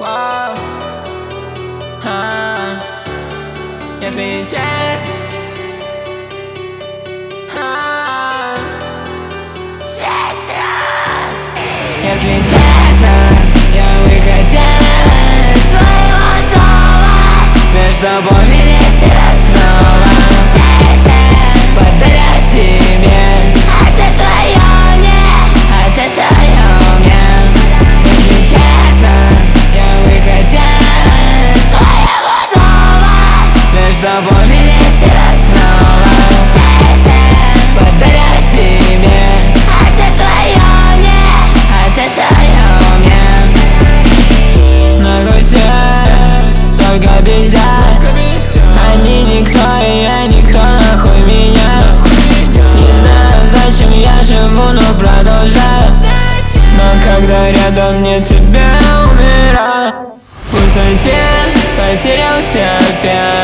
Вау. Если честно, если честно, я бы хотела своего слова, лишь тобой видеть тебя снова. Подарить тебе, а ты свое мне, а ты свое мне. Если честно, я бы хотела своего слова, лишь тобой видеть тебя снова. Подарить тебе, а ты свое мне, а ты свое мне. На гусе только пиздят, они никто и я никто, нахуй меня. Не знаю, зачем я живу, но продолжаю. Но когда рядом нет тебя, умираю. В пустоте потерялся опять.